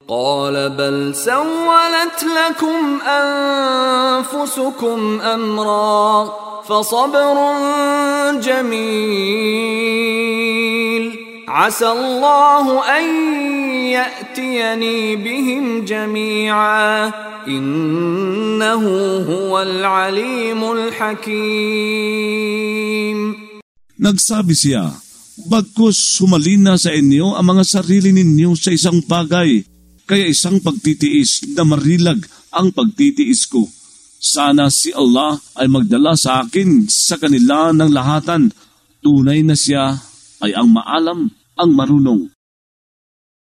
قال بل سولت لكم أنفسكم أمرا فصبر جميل عسى الله أن يأتيني بهم جميعا إنه هو العليم الحكيم. Nagsabi siya, bagkus humalina sa inyo ang mga sarili ninyo sa isang bagay, kaya isang pagtitiis na marilag ang pagtitiis ko. Sana si Allah ay magdala sa akin sa kanila ng lahatan. Tunay na siya ay ang maalam, ang marunong.